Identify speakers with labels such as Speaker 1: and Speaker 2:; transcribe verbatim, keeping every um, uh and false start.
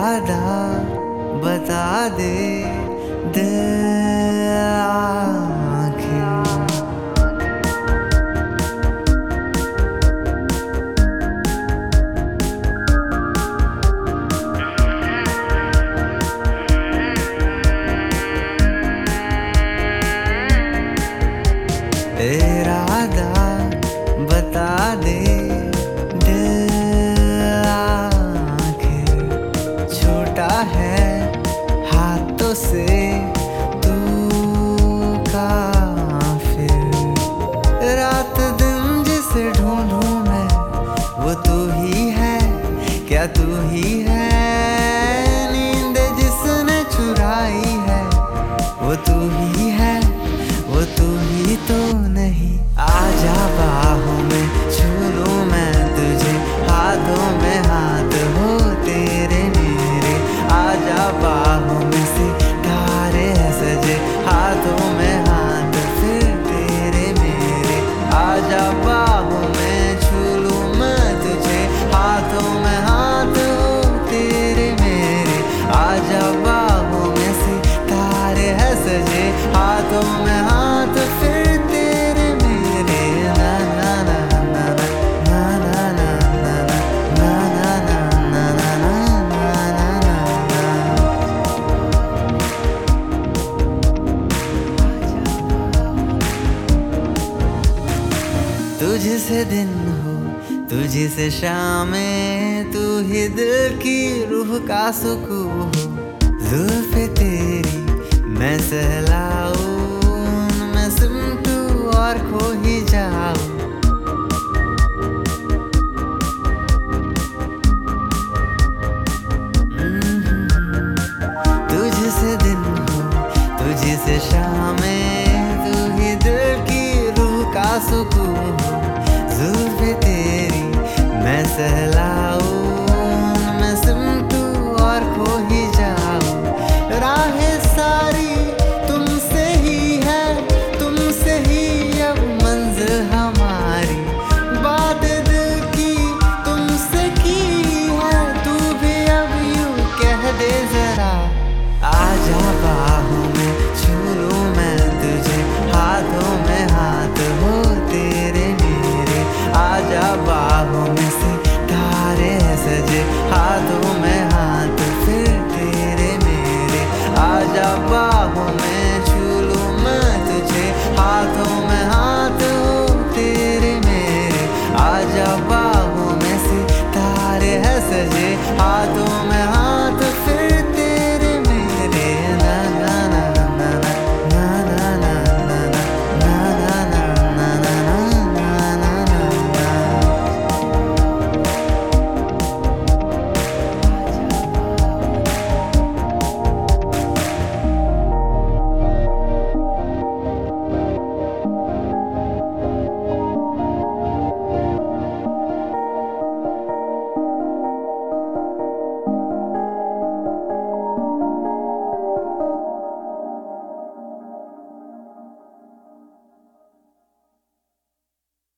Speaker 1: इरादा बता दे दिल आँखें। इरादा बता दे है हाथों से तू काफिर। रात दिन जिसे ढूंढूं मैं वो तू ही है, क्या तू ही है? नींद जिसने चुराई है वो तू ही है, वो तू ही तो नहीं। आजा बाहों में छू लूं मैं तुझे, हाथों में हाथ हो तेरे मेरे। आजा बाहों में सितारे सजे, हाथों में हाथ फिर तेरे मेरे। आजा बाहों में छू लूं मैं तुझे, हाथों में हाथ हो तेरे मेरे। आजा बाहों में सितारे है सजे, हाथों में हाथ फिर तेरे मेरे। ना ना ना ना ना ना ना ना ना ना ना ना ना ना। तुझसे दिन हो तुझसे शामें, तू ही दिल की रूह का सुकून हो। जुल्फ़े तेरी मैं सहलाऊं, मैं सिमटू और खो ही जाऊं। तुझसे दिन हो तुझसे शामें, तू ही दिल की रूह का सुकून हो। जुल्फ़े तेरी मैं सहलाऊं,